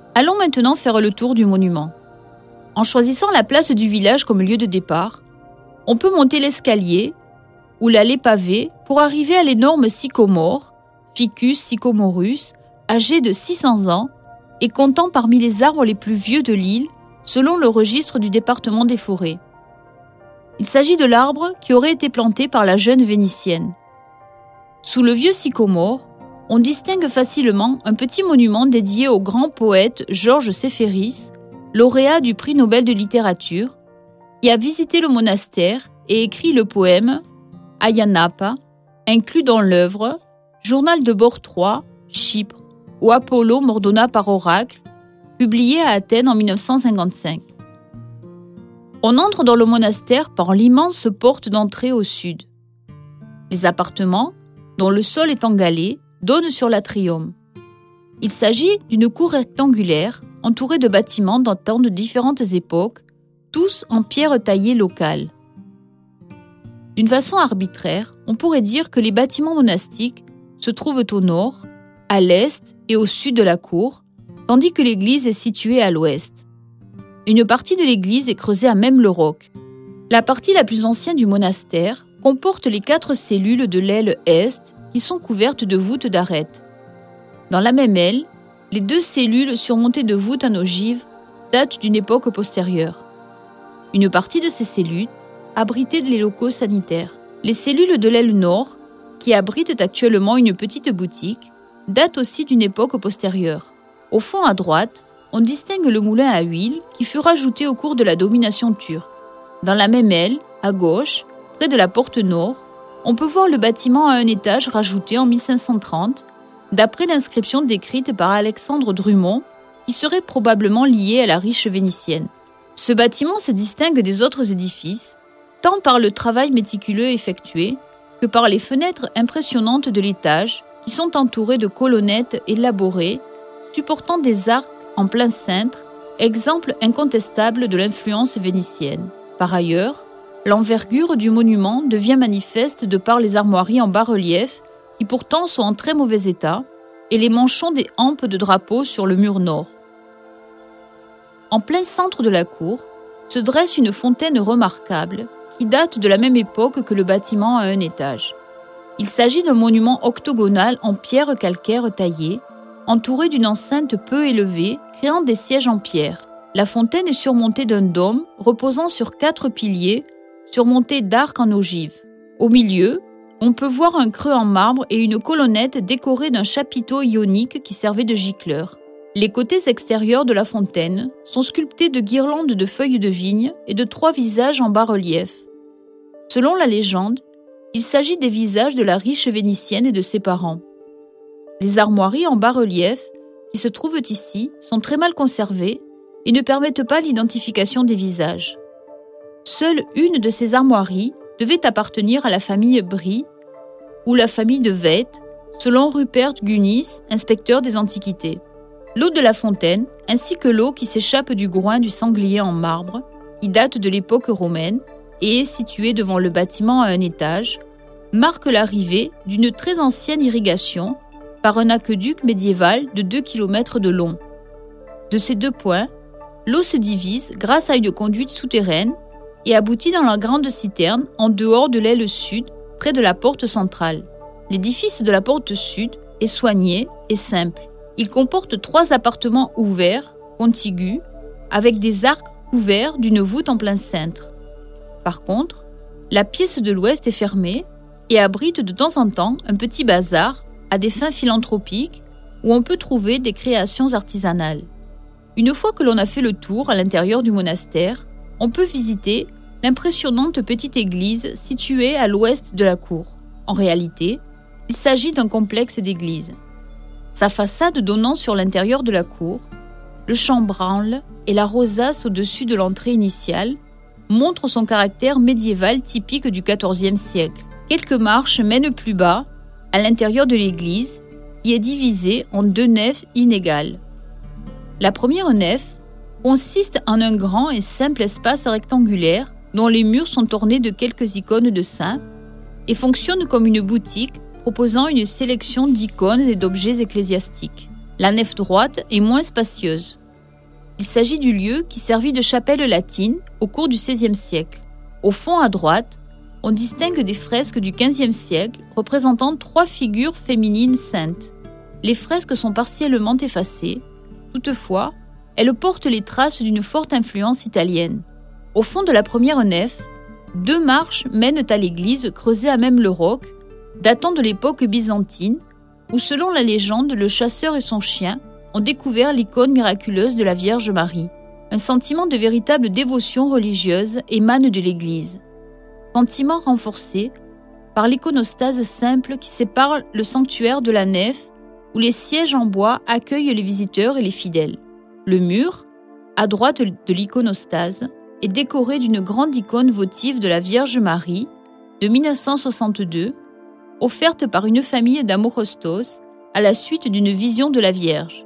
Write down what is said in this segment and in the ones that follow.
Allons maintenant faire le tour du monument. En choisissant la place du village comme lieu de départ, on peut monter l'escalier ou l'allée pavée pour arriver à l'énorme sycomore, Ficus sycomorus, âgé de 600 ans et comptant parmi les arbres les plus vieux de l'île selon le registre du département des forêts. Il s'agit de l'arbre qui aurait été planté par la jeune Vénitienne. Sous le vieux sycomore, on distingue facilement un petit monument dédié au grand poète Georges Séphéris, lauréat du prix Nobel de littérature, qui a visité le monastère et écrit le poème Ayanapa, inclus dans l'œuvre Journal de bord 3, Chypre, où Apollo m'ordonna par oracle, publié à Athènes en 1955. On entre dans le monastère par l'immense porte d'entrée au sud. Les appartements, dont le sol est en galets, donnent sur l'atrium. Il s'agit d'une cour rectangulaire entourée de bâtiments datant de différentes époques, tous en pierre taillée locale. D'une façon arbitraire, on pourrait dire que les bâtiments monastiques se trouvent au nord, à l'est et au sud de la cour, tandis que l'église est située à l'ouest. Une partie de l'église est creusée à même le roc. La partie la plus ancienne du monastère comporte les 4 cellules de l'aile est qui sont couvertes de voûtes d'arêtes. Dans la même aile, les 2 cellules surmontées de voûtes en ogive datent d'une époque postérieure. Une partie de ces cellules abritait les locaux sanitaires. Les cellules de l'aile nord, qui abritent actuellement une petite boutique, datent aussi d'une époque postérieure. Au fond à droite, on distingue le moulin à huile qui fut rajouté au cours de la domination turque. Dans la même aile, à gauche, près de la porte nord, on peut voir le bâtiment à un étage rajouté en 1530, d'après l'inscription décrite par Alexandre Drummond, qui serait probablement liée à la riche vénitienne. Ce bâtiment se distingue des autres édifices, tant par le travail méticuleux effectué que par les fenêtres impressionnantes de l'étage, qui sont entourées de colonnettes élaborées, supportant des arcs en plein cintre, exemple incontestable de l'influence vénitienne. Par ailleurs, l'envergure du monument devient manifeste de par les armoiries en bas-relief, qui pourtant sont en très mauvais état, et les manchons des hampes de drapeaux sur le mur nord. En plein centre de la cour, se dresse une fontaine remarquable, qui date de la même époque que le bâtiment à un étage. Il s'agit d'un monument octogonal en pierre calcaire taillée, entouré d'une enceinte peu élevée, créant des sièges en pierre. La fontaine est surmontée d'un dôme reposant sur 4 piliers, surmontés d'arcs en ogive. Au milieu, on peut voir un creux en marbre et une colonnette décorée d'un chapiteau ionique qui servait de gicleur. Les côtés extérieurs de la fontaine sont sculptés de guirlandes de feuilles de vigne et de 3 visages en bas-relief. Selon la légende, il s'agit des visages de la riche vénitienne et de ses parents. Les armoiries en bas-relief qui se trouvent ici sont très mal conservées et ne permettent pas l'identification des visages. Seule une de ces armoiries devait appartenir à la famille Brie ou la famille de Veit, selon Rupert Gunis, inspecteur des antiquités. L'eau de la fontaine, ainsi que l'eau qui s'échappe du groin du sanglier en marbre, qui date de l'époque romaine et est située devant le bâtiment à un étage, marque l'arrivée d'une très ancienne irrigation par un aqueduc médiéval de 2 km de long. De ces 2 points, l'eau se divise grâce à une conduite souterraine et aboutit dans la grande citerne en dehors de l'aile sud, près de la porte centrale. L'édifice de la porte sud est soigné et simple. Il comporte 3 appartements ouverts, contigus, avec des arcs couverts d'une voûte en plein cintre. Par contre, la pièce de l'ouest est fermée et abrite de temps en temps un petit bazar à des fins philanthropiques où on peut trouver des créations artisanales. Une fois que l'on a fait le tour à l'intérieur du monastère, on peut visiter l'impressionnante petite église située à l'ouest de la cour. En réalité, il s'agit d'un complexe d'églises. Sa façade donnant sur l'intérieur de la cour, le chambranle et la rosace au-dessus de l'entrée initiale montrent son caractère médiéval typique du XIVe siècle. Quelques marches mènent plus bas, à l'intérieur de l'église, qui est divisée en 2 nefs inégales. La première nef consiste en un grand et simple espace rectangulaire dont les murs sont ornés de quelques icônes de saints et fonctionne comme une boutique proposant une sélection d'icônes et d'objets ecclésiastiques. La nef droite est moins spacieuse. Il s'agit du lieu qui servit de chapelle latine au cours du XVIe siècle. Au fond à droite, on distingue des fresques du XVe siècle représentant 3 figures féminines saintes. Les fresques sont partiellement effacées, toutefois, elles portent les traces d'une forte influence italienne. Au fond de la première nef, 2 marches mènent à l'église creusée à même le roc, datant de l'époque byzantine, où selon la légende, le chasseur et son chien ont découvert l'icône miraculeuse de la Vierge Marie. Un sentiment de véritable dévotion religieuse émane de l'église. Sentiment renforcé par l'iconostase simple qui sépare le sanctuaire de la nef, où les sièges en bois accueillent les visiteurs et les fidèles. Le mur, à droite de l'iconostase, est décoré d'une grande icône votive de la Vierge Marie de 1962, offerte par une famille d'Amorostos à la suite d'une vision de la Vierge.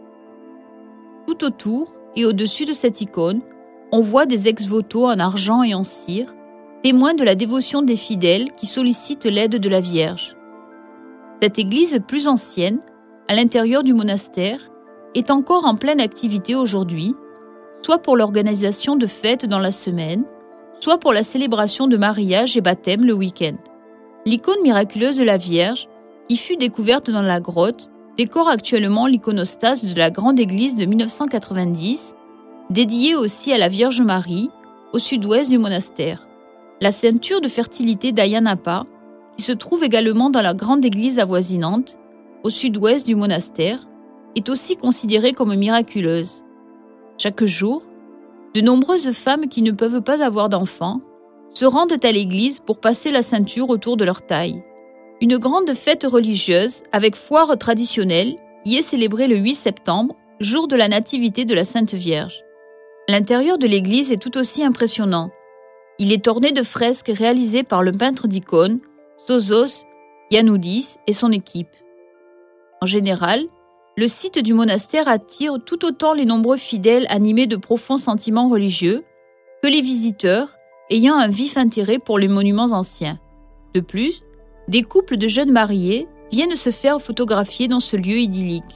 Tout autour et au-dessus de cette icône, on voit des ex-voto en argent et en cire, témoins de la dévotion des fidèles qui sollicitent l'aide de la Vierge. Cette église plus ancienne, à l'intérieur du monastère, est encore en pleine activité aujourd'hui, soit pour l'organisation de fêtes dans la semaine, soit pour la célébration de mariage et baptême le week-end. L'icône miraculeuse de la Vierge, qui fut découverte dans la grotte, décore actuellement l'iconostase de la grande église de 1990, dédiée aussi à la Vierge Marie, au sud-ouest du monastère. La ceinture de fertilité d'Ayanapa, qui se trouve également dans la grande église avoisinante, au sud-ouest du monastère, est aussi considérée comme miraculeuse. Chaque jour, de nombreuses femmes qui ne peuvent pas avoir d'enfants se rendent à l'église pour passer la ceinture autour de leur taille. Une grande fête religieuse avec foire traditionnelle y est célébrée le 8 septembre, jour de la nativité de la Sainte Vierge. L'intérieur de l'église est tout aussi impressionnant. Il est orné de fresques réalisées par le peintre d'icônes Sozos Yanoudis et son équipe. En général, le site du monastère attire tout autant les nombreux fidèles animés de profonds sentiments religieux que les visiteurs ayant un vif intérêt pour les monuments anciens. De plus, des couples de jeunes mariés viennent se faire photographier dans ce lieu idyllique.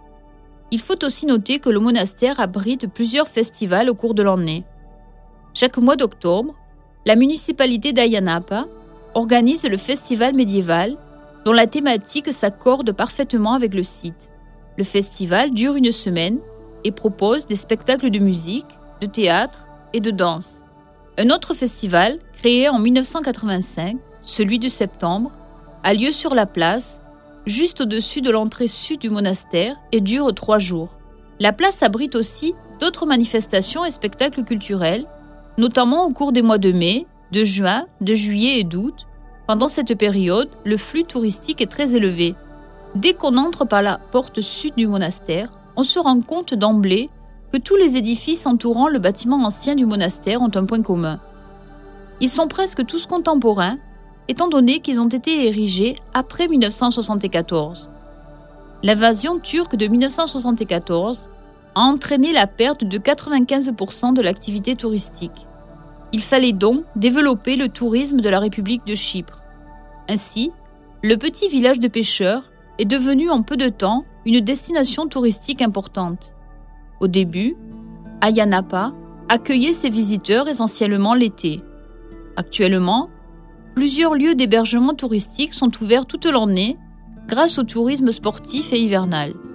Il faut aussi noter que le monastère abrite plusieurs festivals au cours de l'année. Chaque mois d'octobre, la municipalité d'Ayanapa organise le festival médiéval dont la thématique s'accorde parfaitement avec le site. Le festival dure une semaine et propose des spectacles de musique, de théâtre et de danse. Un autre festival, créé en 1985, celui de septembre, a lieu sur la place, juste au-dessus de l'entrée sud du monastère et dure 3 jours. La place abrite aussi d'autres manifestations et spectacles culturels, notamment au cours des mois de mai, de juin, de juillet et d'août. Pendant cette période, le flux touristique est très élevé. Dès qu'on entre par la porte sud du monastère, on se rend compte d'emblée que tous les édifices entourant le bâtiment ancien du monastère ont un point commun. Ils sont presque tous contemporains, étant donné qu'ils ont été érigés après 1974. L'invasion turque de 1974 a entraîné la perte de 95% de l'activité touristique. Il fallait donc développer le tourisme de la République de Chypre. Ainsi, le petit village de pêcheurs est devenu en peu de temps une destination touristique importante. Au début, Ayanapa accueillait ses visiteurs essentiellement l'été. Actuellement, plusieurs lieux d'hébergement touristique sont ouverts toute l'année grâce au tourisme sportif et hivernal.